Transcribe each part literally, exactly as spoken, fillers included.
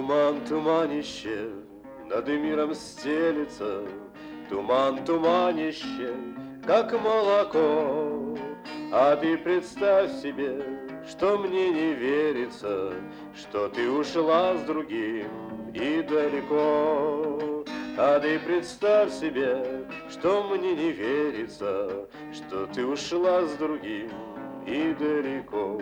Туман, туманище над миром стелется, Туман, туманище, как молоко. А ты представь себе, что мне не верится, Что ты ушла с другим и далеко. А ты представь себе, что мне не верится, Что ты ушла с другим и далеко.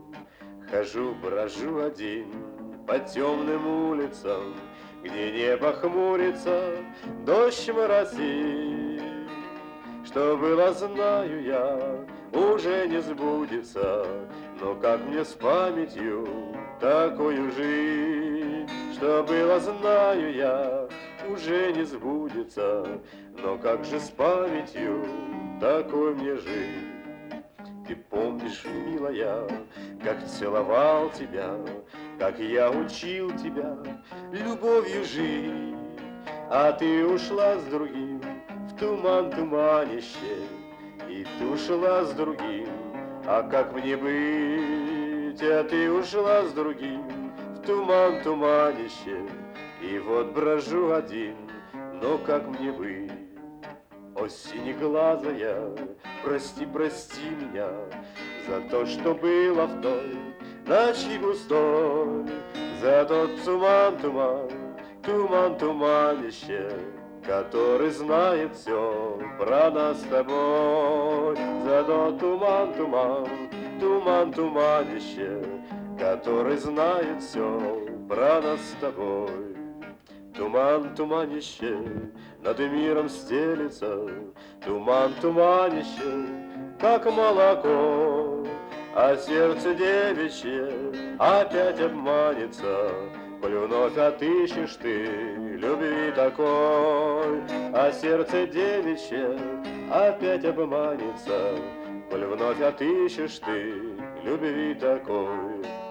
Хожу, брожу один по темным улицам, Где небо хмурится, дождь моросит. Что было, знаю я, уже не сбудется, Но как мне с памятью такою жить? Что было, знаю я, уже не сбудется, Но как же с памятью такой мне жить? Ты помнишь, милая, как целовал тебя, Как я учил тебя любовью жить, А ты ушла с другим в туман туманище, И ты ушла с другим, а как мне быть? А ты ушла с другим в туман туманище, И вот брожу один, но как мне быть? О, синеглазая, прости, прости меня За то, что было в той ночи густой, За тот туман, туман, туман, туманище, Который знает все про нас с тобой. За тот туман, туман, туман, туманище, Который знает все про нас с тобой. Туман, туманище, над миром стелется, Туман, туманище, как молоко, А сердце девичье опять обманется, Коль вновь отыщешь ты любви такой. А сердце девичье опять обманется, Коль вновь отыщешь ты любви такой.